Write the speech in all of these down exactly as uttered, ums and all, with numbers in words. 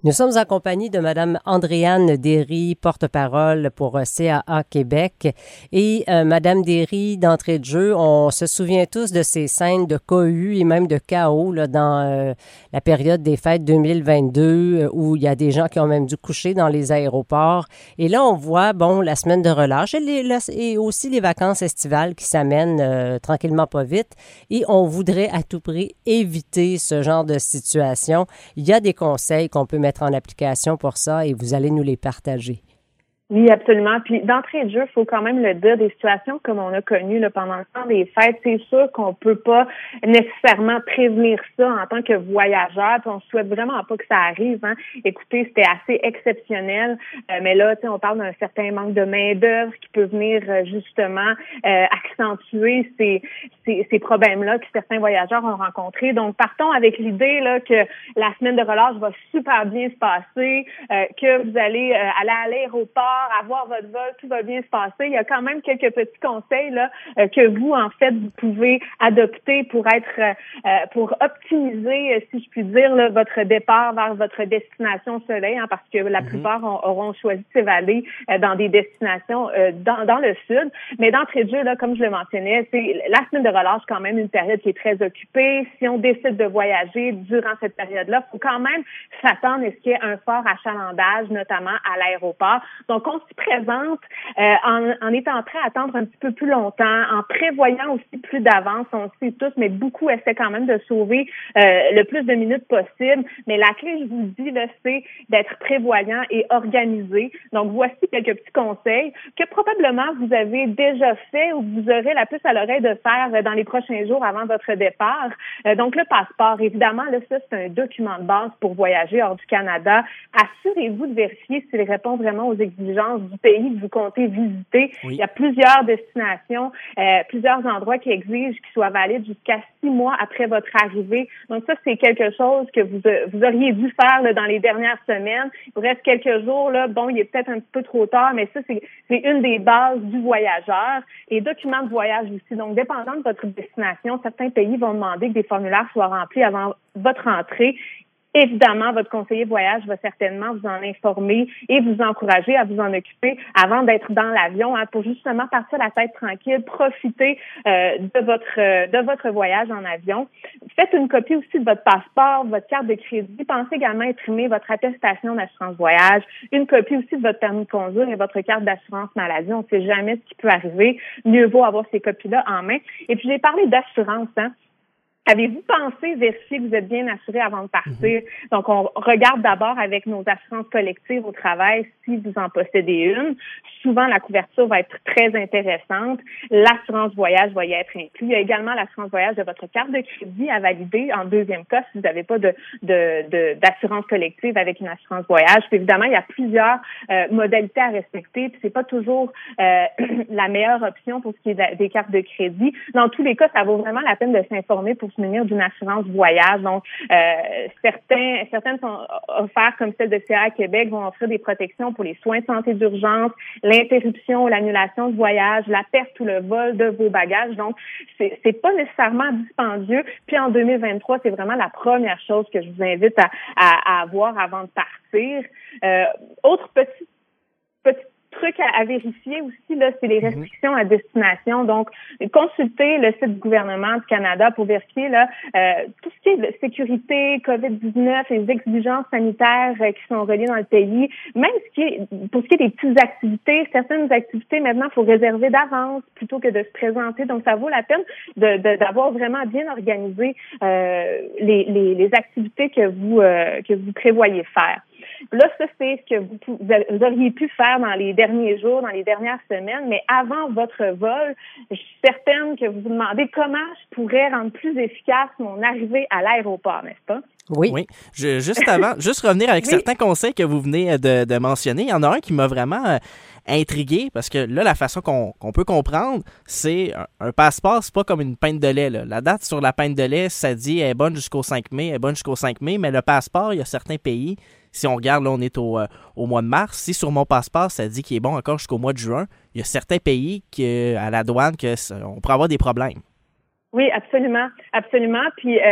Nous sommes en compagnie de Mme Andréane Derry, porte-parole pour C A A Québec. Et euh, Mme Derry, d'entrée de jeu, on se souvient tous de ces scènes de cohue et même de chaos là, dans euh, la période des fêtes deux mille vingt-deux, euh, où il y a des gens qui ont même dû coucher dans les aéroports. Et là, on voit, bon, la semaine de relâche et, les, la, et aussi les vacances estivales qui s'amènent euh, tranquillement pas vite. Et on voudrait à tout prix éviter ce genre de situation. Il y a des conseils qu'on peut mettre en application pour ça et vous allez nous les partager. Oui, absolument. Puis d'entrée de jeu, il faut quand même le dire, des situations comme on a connues là, pendant le temps des fêtes, c'est sûr qu'on peut pas nécessairement prévenir ça en tant que voyageur. Puis on souhaite vraiment pas que ça arrive. Hein. Écoutez, c'était assez exceptionnel, euh, mais là, tu sais, on parle d'un certain manque de main d'œuvre qui peut venir euh, justement euh, accentuer ces, ces, ces problèmes-là que certains voyageurs ont rencontrés. Donc, partons avec l'idée là que la semaine de relâche va super bien se passer, euh, que vous allez euh, aller à l'aéroport, avoir votre vol, tout va bien se passer. Il y a quand même quelques petits conseils là euh, que vous, en fait, vous pouvez adopter pour être, euh, pour optimiser, euh, si je puis dire, là, votre départ vers votre destination soleil, hein, parce que la mm-hmm. plupart ont, auront choisi de s'évader euh, dans des destinations euh, dans, dans le sud. Mais d'entrée de jeu, là, comme je le mentionnais, c'est la semaine de relâche, quand même une période qui est très occupée. Si on décide de voyager durant cette période-là, il faut quand même s'attendre à ce qu'il y ait un fort achalandage, notamment à l'aéroport. Donc, on s'y présente euh, en, en étant prêt à attendre un petit peu plus longtemps, en prévoyant aussi plus d'avance, on le sait tous, mais beaucoup essaient quand même de sauver euh, le plus de minutes possible. Mais la clé, je vous le dis, là, c'est d'être prévoyant et organisé. Donc, voici quelques petits conseils que probablement vous avez déjà fait ou que vous aurez la puce à l'oreille de faire dans les prochains jours avant votre départ. Euh, donc, le passeport, évidemment, là, ça, c'est un document de base pour voyager hors du Canada. Assurez-vous de vérifier s'il répond vraiment aux exigences du pays que vous comptez visiter. Oui. Il y a plusieurs destinations, euh, plusieurs endroits qui exigent qu'ils soient valides jusqu'à six mois après votre arrivée. Donc ça, c'est quelque chose que vous, vous auriez dû faire là, dans les dernières semaines. Il vous reste quelques jours, là. Bon, il est peut-être un petit peu trop tard, mais ça, c'est, c'est une des bases du voyageur. Et documents de voyage aussi. Donc, dépendant de votre destination, certains pays vont demander que des formulaires soient remplis avant votre entrée. Évidemment, votre conseiller voyage va certainement vous en informer et vous encourager à vous en occuper avant d'être dans l'avion, hein, pour justement partir la tête tranquille, profiter euh, de votre euh, de votre voyage en avion. Faites une copie aussi de votre passeport, votre carte de crédit. Pensez également à imprimer votre attestation d'assurance voyage, une copie aussi de votre permis de conduire et votre carte d'assurance maladie. On ne sait jamais ce qui peut arriver. Mieux vaut avoir ces copies-là en main. Et puis, j'ai parlé d'assurance, hein. Avez-vous pensé vérifier que vous êtes bien assuré avant de partir? Mm-hmm. Donc, on regarde d'abord avec nos assurances collectives au travail si vous en possédez une. Souvent, la couverture va être très intéressante. L'assurance voyage va y être inclus. Il y a également l'assurance voyage de votre carte de crédit à valider en deuxième cas si vous n'avez pas de, de, de, d'assurance collective avec une assurance voyage. Puis évidemment, il y a plusieurs euh, modalités à respecter. Puis c'est pas toujours euh, la meilleure option pour ce qui est de, des cartes de crédit. Dans tous les cas, ça vaut vraiment la peine de s'informer pour se munir d'une assurance voyage. Donc, euh, certains, certaines sont offertes, comme celle de C A A Québec, vont offrir des protections pour les soins de santé d'urgence, l'interruption ou l'annulation de voyage, la perte ou le vol de vos bagages. Donc, c'est, c'est pas nécessairement dispendieux. Puis, en deux mille vingt-trois, c'est vraiment la première chose que je vous invite à, à, à avoir avant de partir. Euh, autre petit, petit truc à, à vérifier aussi, là, c'est les restrictions à destination. Donc, consultez le site du gouvernement du Canada pour vérifier là euh, tout ce qui est de sécurité, covid dix-neuf, les exigences sanitaires euh, qui sont reliées dans le pays. Même ce qui est, pour ce qui est des petites activités, certaines activités, maintenant, il faut réserver d'avance plutôt que de se présenter. Donc, ça vaut la peine de, de, d'avoir vraiment bien organisé euh, les, les, les activités que vous, euh, que vous prévoyez faire. Là, ça, c'est ce que vous, vous auriez pu faire dans les derniers jours, dans les dernières semaines, mais avant votre vol, je suis certaine que vous vous demandez comment je pourrais rendre plus efficace mon arrivée à l'aéroport, n'est-ce pas? Oui. Oui. Je, juste avant, juste revenir avec oui. certains conseils que vous venez de, de mentionner. Il y en a un qui m'a vraiment euh, intrigué parce que là, la façon qu'on, qu'on peut comprendre, c'est un, un passeport, c'est pas comme une pinte de lait, là. La date sur la pinte de lait, ça dit elle est bonne jusqu'au cinq mai, elle est bonne jusqu'au cinq mai, mais le passeport, il y a certains pays, si on regarde, là, on est au, euh, au mois de mars, si sur mon passeport, ça dit qu'il est bon encore jusqu'au mois de juin, il y a certains pays qui, à la douane, que on pourrait avoir des problèmes. Oui, absolument, absolument. Puis, euh,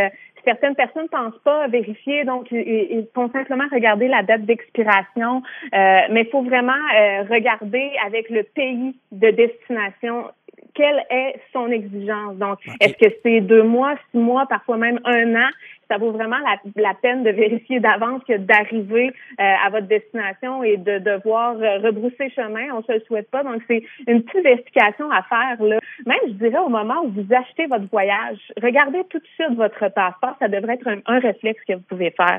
certaines personnes ne pensent pas vérifier, donc ils, ils font simplement regarder la date d'expiration. Euh, mais il faut vraiment euh, regarder avec le pays de destination quelle est son exigence. Donc, okay. Est-ce que c'est deux mois, six mois, parfois même un an? Ça vaut vraiment la, la peine de vérifier d'avance que d'arriver euh, à votre destination et de devoir euh, rebrousser chemin. On se le souhaite pas. Donc, c'est une petite vérification à faire, là. Même, je dirais, au moment où vous achetez votre voyage, regardez tout de suite votre passeport. Ça devrait être un, un réflexe que vous pouvez faire.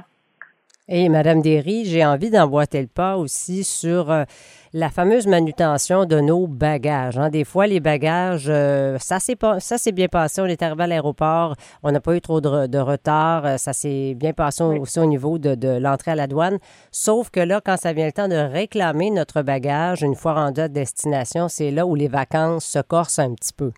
Et Madame Derry, j'ai envie d'emboîter le pas aussi sur euh, la fameuse manutention de nos bagages. Hein. Des fois, les bagages, euh, ça s'est pas, ça s'est bien passé. On est arrivé à l'aéroport, on n'a pas eu trop de, de retard. Ça s'est bien passé oui. aussi au niveau de, de l'entrée à la douane. Sauf que là, quand ça vient le temps de réclamer notre bagage, une fois rendu à destination, c'est là où les vacances se corsent un petit peu.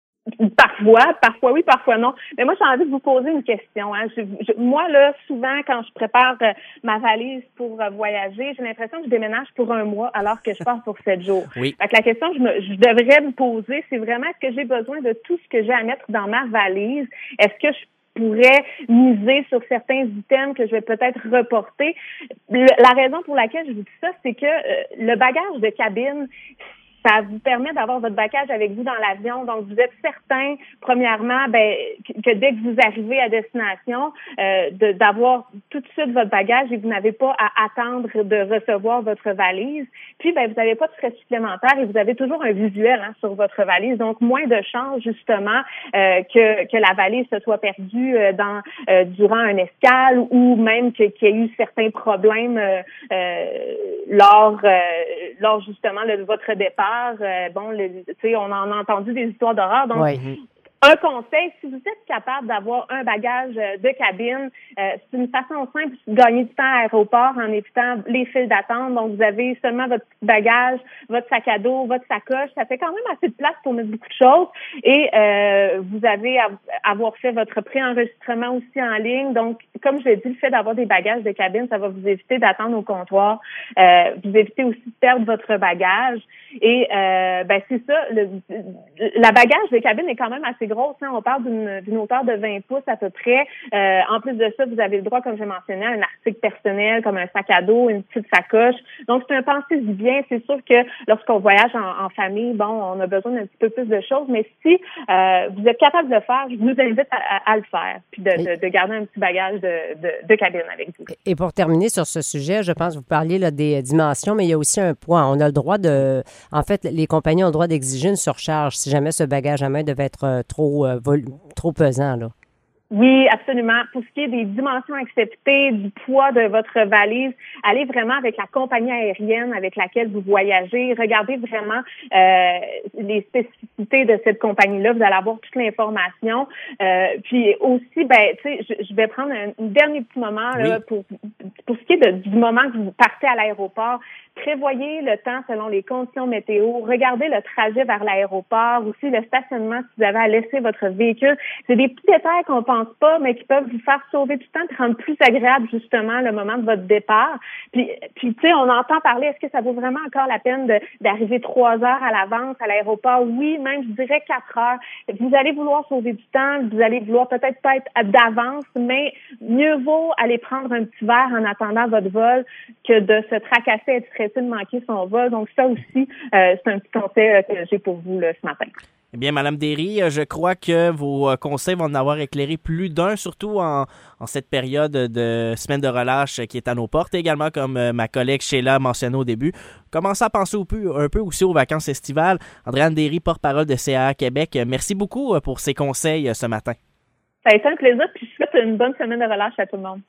Parfois, parfois oui, parfois non. Mais moi, j'ai envie de vous poser une question. Hein. Je, je, moi, là, souvent, quand je prépare euh, ma valise pour euh, voyager, j'ai l'impression que je déménage pour un mois alors que je pars pour sept jours. Oui. Fait que la question que je, me, je devrais me poser, c'est vraiment est-ce que j'ai besoin de tout ce que j'ai à mettre dans ma valise? Est-ce que je pourrais miser sur certains items que je vais peut-être reporter? Le, la raison pour laquelle je vous dis ça, c'est que euh, le bagage de cabine, ça vous permet d'avoir votre bagage avec vous dans l'avion. Donc, vous êtes certain, premièrement, ben, que dès que vous arrivez à destination, euh, de, d'avoir tout de suite votre bagage et vous n'avez pas à attendre de recevoir votre valise. Puis, ben, vous n'avez pas de frais supplémentaires et vous avez toujours un visuel hein, sur votre valise. Donc, moins de chances, justement, euh, que, que la valise se soit perdue euh, dans, euh, durant un escale ou même que, qu'il y ait eu certains problèmes euh, euh, lors, euh, lors, justement, de votre départ. Euh, bon, tu sais, on en a entendu des histoires d'horreur. Donc, oui. Un conseil, si vous êtes capable d'avoir un bagage de cabine, euh, c'est une façon simple de gagner du temps à l'aéroport en évitant les files d'attente. Donc, vous avez seulement votre bagage, votre sac à dos, votre sacoche. Ça fait quand même assez de place pour mettre beaucoup de choses. Et euh, vous avez à avoir fait votre préenregistrement aussi en ligne. Donc, comme je l'ai dit, le fait d'avoir des bagages de cabine, ça va vous éviter d'attendre au comptoir. Euh, vous évitez aussi de perdre votre bagage. Et euh, ben c'est ça, le, la bagage de cabine est quand même assez grosse. Hein? On parle d'une, d'une hauteur de vingt pouces à peu près. Euh, en plus de ça, vous avez le droit, comme je mentionnais, à un article personnel comme un sac à dos, une petite sacoche. Donc, c'est un pensez-y bien. C'est sûr que lorsqu'on voyage en, en famille, bon, on a besoin d'un petit peu plus de choses. Mais si euh, vous êtes capable de le faire, je vous invite à, à, à le faire, puis de, de, de garder un petit bagage de, de, de cabine avec vous. Et pour terminer sur ce sujet, je pense que vous parliez là, des dimensions, mais il y a aussi un point. On a le droit de... En fait, les compagnies ont le droit d'exiger une surcharge si jamais ce bagage à main devait être euh, trop, euh, vol- trop pesant, là. Oui, absolument. Pour ce qui est des dimensions acceptées, du poids de votre valise, allez vraiment avec la compagnie aérienne avec laquelle vous voyagez. Regardez vraiment euh, les spécificités de cette compagnie-là. Vous allez avoir toute l'information. Euh, puis aussi, ben, tu sais, je, je vais prendre un, un dernier petit moment là, oui. pour pour ce qui est de, du moment que vous partez à l'aéroport. Prévoyez le temps selon les conditions météo. Regardez le trajet vers l'aéroport, aussi le stationnement si vous avez à laisser votre véhicule. C'est des petits détails qu'on pense pas, mais qui peuvent vous faire sauver du temps, et rendre plus agréable justement le moment de votre départ. Puis, puis tu sais, on entend parler, est-ce que ça vaut vraiment encore la peine de, d'arriver trois heures à l'avance à l'aéroport? Oui, même je dirais quatre heures. Vous allez vouloir sauver du temps, vous allez vouloir peut-être pas être d'avance, mais mieux vaut aller prendre un petit verre en attendant votre vol que de se tracasser et de stresser de manquer son vol. Donc ça aussi, euh, c'est un petit conseil euh, que j'ai pour vous là, ce matin. Eh bien, Madame Derry, je crois que vos conseils vont en avoir éclairé plus d'un, surtout en, en cette période de semaine de relâche qui est à nos portes. Et également, comme ma collègue Sheila mentionnait au début, commencez à penser un peu, un peu aussi aux vacances estivales. Andréane Derry, porte-parole de C A A Québec, merci beaucoup pour ces conseils ce matin. Ça a été un plaisir, puis je souhaite une bonne semaine de relâche à tout le monde.